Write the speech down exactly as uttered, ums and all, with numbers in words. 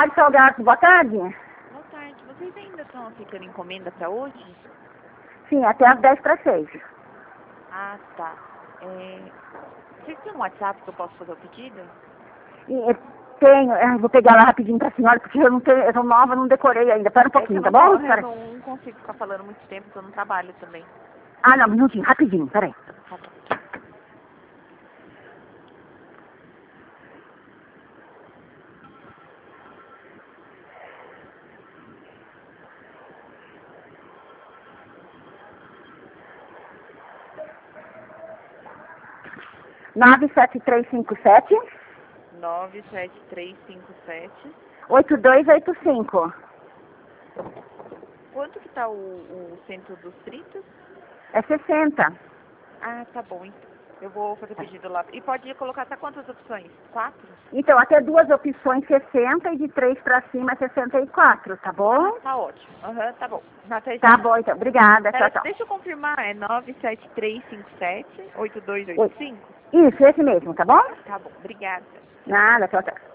Mário Salgado, boa tarde. Boa tarde. Vocês ainda estão aceitando encomenda para hoje? Sim, até às dez para seis. Ah, tá. É... Vocês têm um WhatsApp que eu posso fazer o pedido? E, eu tenho, eu vou pegar lá rapidinho pra senhora, porque eu não tenho, eu sou nova, não decorei ainda. Espera um pouquinho, é tá bom? Eu Pera. não consigo ficar falando muito tempo, porque eu não trabalho também. Ah, não, um minutinho, rapidinho, peraí. Tá bom. nove sete três cinco sete, nove sete três cinco sete. oito dois oito cinco. Quanto que tá o, o centro dos fritos? É sessenta. Ah, tá bom, então. Eu vou fazer o pedido lá. E pode colocar até quantas opções? Quatro? Então, até duas opções, sessenta, e de três pra cima é sessenta e quatro, tá bom? Tá ótimo. Aham, tá bom. Até Tá já. bom, então. Obrigada, Pera, tchau, tchau. deixa eu confirmar. É nove sete três cinco sete, oito dois Oi. oito cinco? Isso, esse mesmo, tá bom? Tá bom, obrigada. Nada, tchau, tchau.